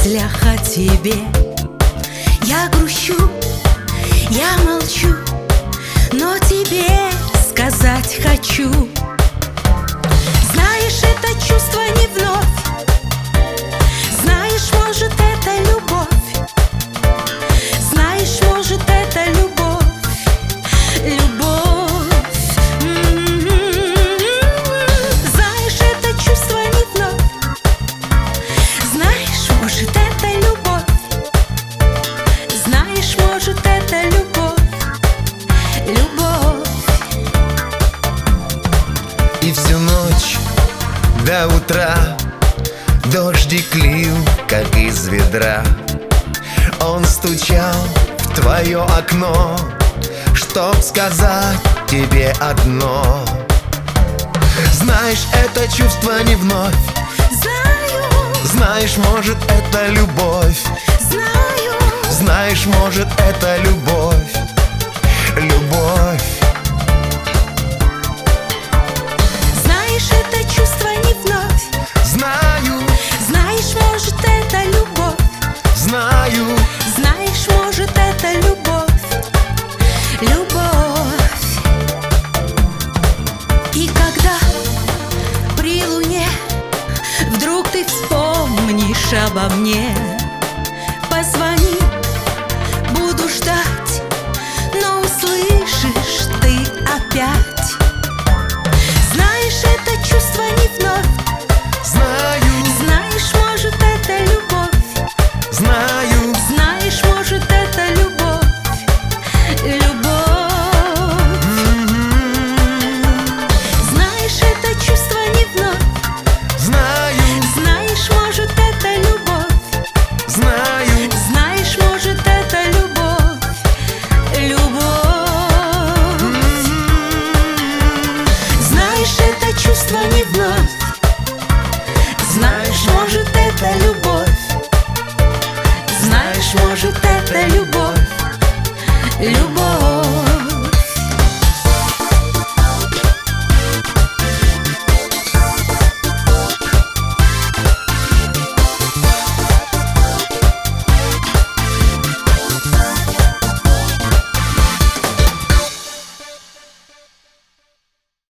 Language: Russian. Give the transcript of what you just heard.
мыслях о тебе. Я грущу, я молчу, но тебе сказать хочу. Знаешь, это чувство не вновь. Знаешь, может, это любовь. Знаешь, может, это любовь. Любовь. Знаешь, это чувство не вновь. Знаешь, может, это любовь. Знаешь, может, это любовь. Любовь. И всю ночь до утра дождик лил, как из ведра. Он стучал в твое окно, чтоб сказать тебе одно. Знаешь, это чувство не вновь. Знаю, Знаешь, может, это любовь. знаю. Знаешь, может, это любовь. Любовь. Знаешь, это чувство не вновь. Знаю, Знаешь, может, это любовь. знаю. Знаешь, может, это любовь. Любовь. И когда при луне вдруг ты вспомнишь обо мне, позвони, буду ждать, но услышишь ты опять